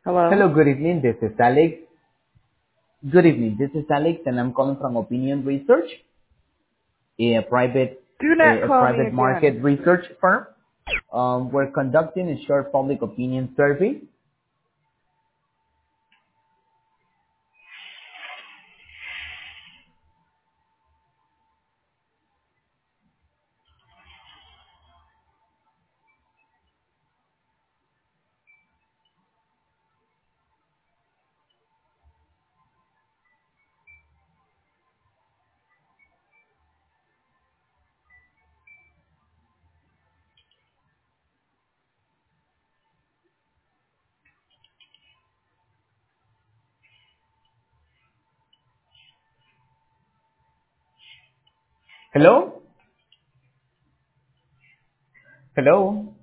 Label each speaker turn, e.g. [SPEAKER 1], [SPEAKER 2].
[SPEAKER 1] Hello.
[SPEAKER 2] Hello, good evening. This is Alex. Good evening. This is Alex, and I'm calling from Opinion Research, a private
[SPEAKER 1] Do not
[SPEAKER 2] a
[SPEAKER 1] call me
[SPEAKER 2] private
[SPEAKER 1] again.
[SPEAKER 2] market research firm. We're conducting a short public opinion survey. Hello, hello.